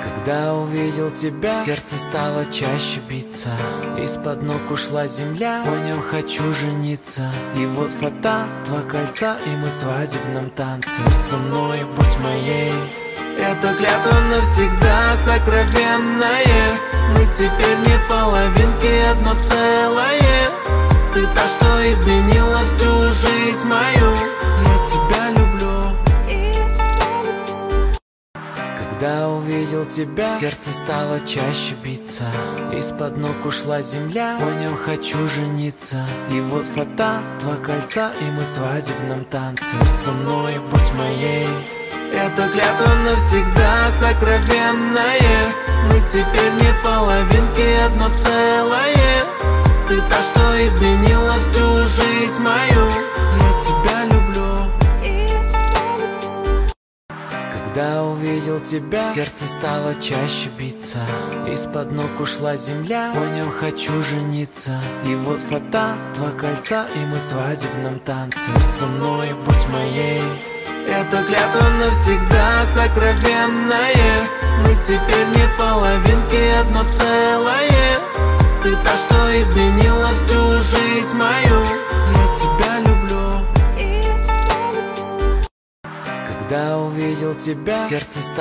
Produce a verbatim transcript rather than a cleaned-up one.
Когда увидел тебя, сердце стало чаще биться. Из-под ног ушла земля, понял, хочу жениться. И вот фото, два кольца, и мы в свадебном танце. Будь со мной, будь моей. Это клятва навсегда сокровенная. Мы теперь не половинки, одно целое. Ты та, что изменила всю жизнь мою. Я тебя люблю. Когда увидел тебя, сердце стало чаще биться. Из-под ног ушла земля, понял, хочу жениться. И вот фото, два кольца, и мы в свадебном танце. Будь со мной, будь моей. Это клятва навсегда сокровенная. Мы теперь не половинки, одно целое. Ты та, что изменила всю жизнь мою. Я тебя люблю. Когда увидел тебя, сердце стало чаще биться. Из-под ног ушла земля, понял, хочу жениться. И вот фото, два кольца, и мы в свадебном танце. Будь со мной, будь моей. Это клятва навсегда сокровенная. Мы теперь не половинки, одно целое. Ты та, что изменила всю жизнь мою. Я тебя люблю. Когда увидел тебя, сердце стало